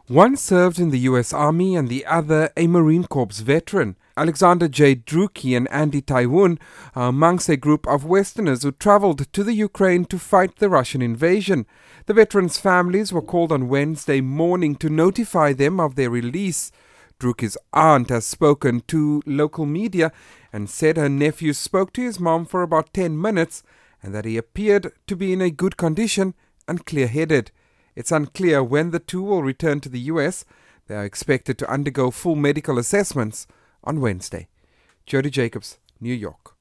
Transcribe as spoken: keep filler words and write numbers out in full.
One served in the U S Army and the other a Marine Corps veteran. Alexander J. Druki and Andy Taiwoon are amongst a group of Westerners who travelled to the Ukraine to fight the Russian invasion. The veterans' families were called on Wednesday morning to notify them of their release. Druki's aunt has spoken to local media and said her nephew spoke to his mom for about ten minutes and that he appeared to be in a good condition and clear-headed. It's unclear when the two will return to the U S. They are expected to undergo full medical assessments on Wednesday. Jody Jacobs, New York.